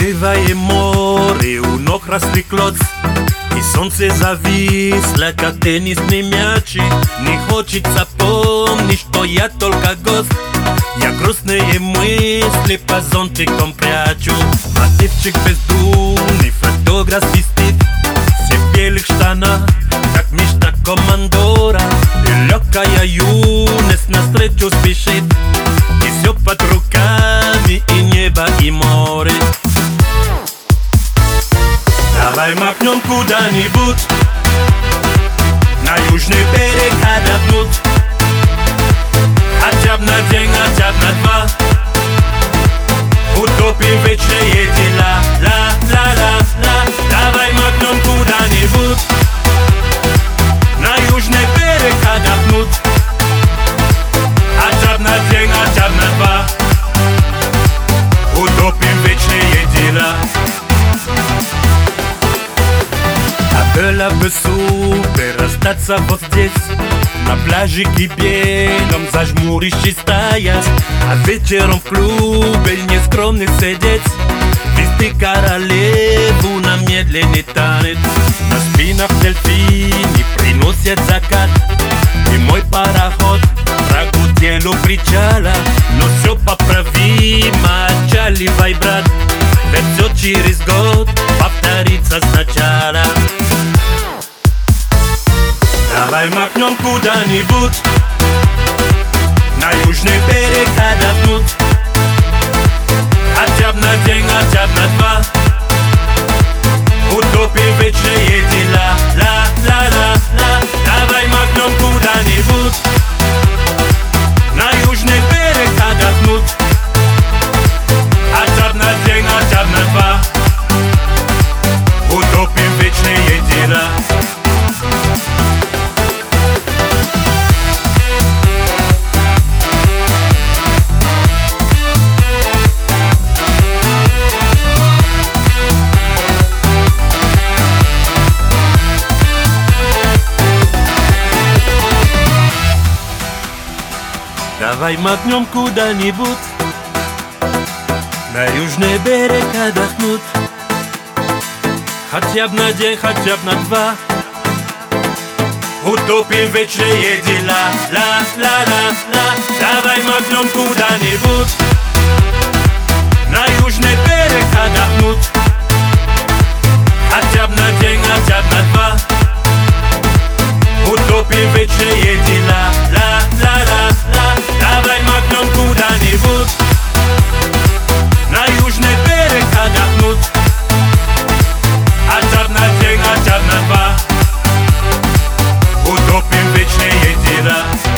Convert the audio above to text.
Бывает море, у ног расстеклось, и солнце зависло, как теннисный мяч. Не хочется помнить, что я только гость. Я грустные мысли по зонтикам прячу. Мотивчик бездумный, фотограф свистит, все в белых штанах, как мечта командора. И легкая юность навстречу спешит, и все под руками, и небо, и море. Давай махнем куда-нибудь на южный берег отдохнуть, хотя б на день, хотя б на два. Утопим вечные дела, ла-ла-ла-ла. Давай махнем куда-нибудь на южный берег отдохнуть, хотя б на день, хотя б на два. Утопим вечные дела. Было бы супер остаться вот здесь, на пляжике белом, зажмурившись стоять, а вечером в клубе нескромных сидеть, вести королеву на медленный танец. На спинах дельфины приносят закат, и мой пароход прогудел у причала. Но все поправимо, отчаливай, брат, ведь все через год повторится сначала. Давай махнем куда-нибудь на южный берег отдохнуть, хотя б на день, хотя б на два. Утопим вечные дела, ла-ла-ла-ла. Давай махнем куда-нибудь на южный берег отдохнуть, хотя б на день, хотя б на два. Утопим вечные дела. Давай махнем куда-нибудь на южный берег отдохнуть, хотя б на день, хотя б на два. Утопим вечные дела, ла-ла-ла-ла. Давай махнем куда-нибудь на южный берег отдохнуть, хотя б на день, хотя б на два. Утопим вечные дела, ла-ла-ла-ла. Давай махнем куда-нибудь на южный берег отдохнуть, хотя б на день, хотя б на два. Утопим вечные дела.